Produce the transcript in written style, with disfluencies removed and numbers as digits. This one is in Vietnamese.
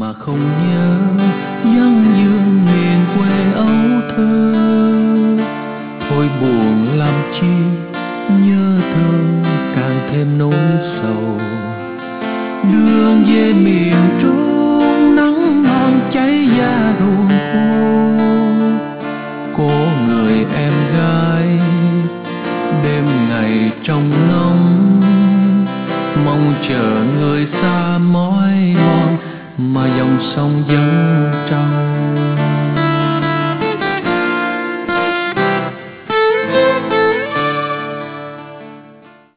mà không nhớ vắng dương miền quê ấu thơ. Thôi buồn làm chi, nhớ thương càng thêm nỗi sầu. Đường về miền Trung nắng non cháy da ruộng khô. Có người em gái đêm ngày trong ngóng, mong chờ người xa mỏi mòn mà dòng sông vẫn trong.